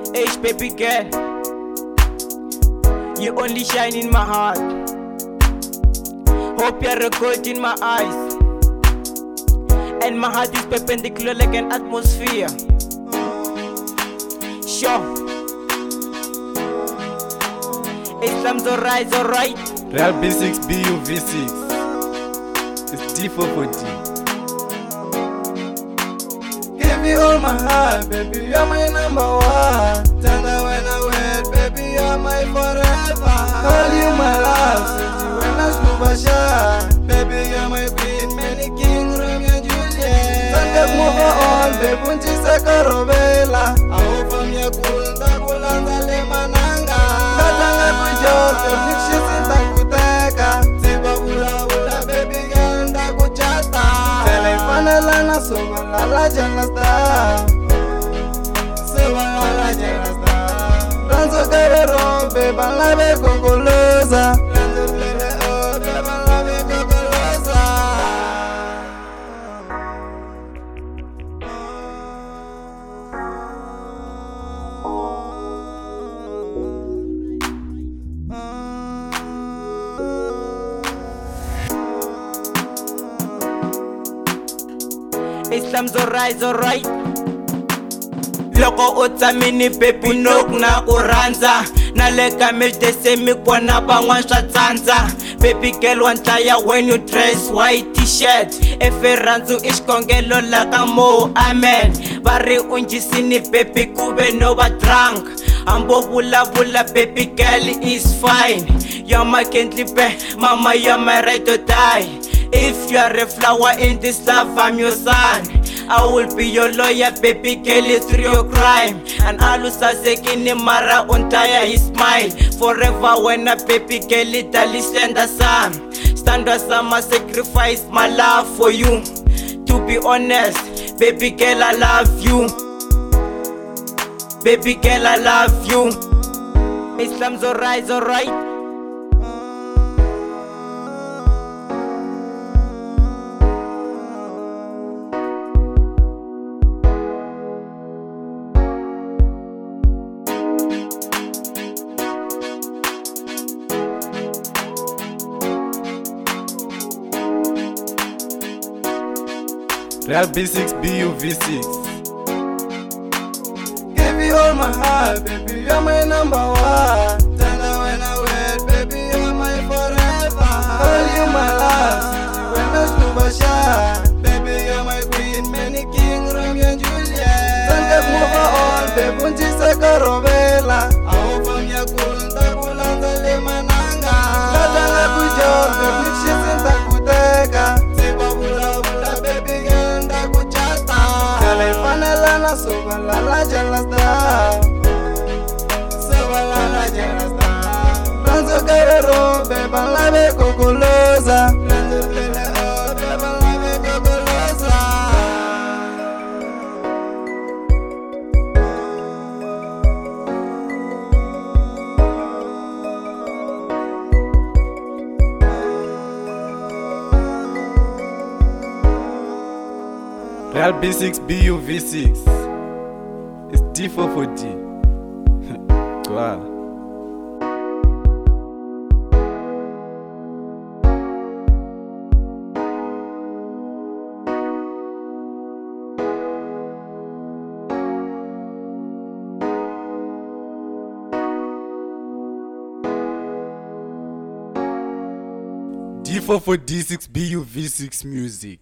H baby girl, you only shine in my heart. Hope you're a gold in my eyes, and my heart is perpendicular like an atmosphere. Sure, Islam's alright, alright. Real B6 BU V6. It's D440. Give me all my heart, baby, you're my number one. Tender when I wet, baby, you're my forever. Call you my love, city when I scuba shine. Baby, you're my queen, many king, Romeo and Juliet. Sunday move on, baby, unti sakarobela. Aho from ya kulta kulanda le mananga. Katanga kujote, mixi sinta kuteka. Siba bula bula, baby, girl, nda kuchata. Telefone lana soba lala jana star. Soba lala jana star. Ranzo kere rompe, balabe kokolosa. Ranzo lele ote, balabe kokolosa. Islam's alright, alright. Loko utsamini baby nok na kuranza. Naleka mejde semi kwa na bangwan swa tsanza. Baby girl wantaya when you dress white t-shirt. Efe ranzu ishkongelo laka mo amen. Bari unjisini baby kube no ba drunk. Ambo bula bula baby girl is fine. You're my Kentlipe, mama you're my right to die. If you are a flower in this love, I'm your son. I will be your lawyer, baby girl, it's real crime. And alusa sekini mara untaya his smile. Forever when a baby girl Italy stand a son. Stand as I sacrifice my love for you. To be honest, baby girl, I love you. Baby girl, I love you. Islam's alright, alright. Real B6 BU V6. Give me all my heart, baby, you're my number one. Tender when I wet, baby, you're my forever. Call you my love, city when I scuba shine. Baby, you're my queen, many king, Romeo and Juliet. Sunday move on, baby, unti sakarobela. Aho from ya kulta kulanda le mananga. Katanga kujote, mixi sinta kuteka. Siba bula bula, baby, girl, nda kuchata. Telefone lana soba lala jana star. Soba lala jana star. Ranzo kere rompe, balabe kokolosa. Ranzo lele ote, balabe kokolosa. Real B6 BU V6. It's D440. Wow. D440 D6 BU V6 music.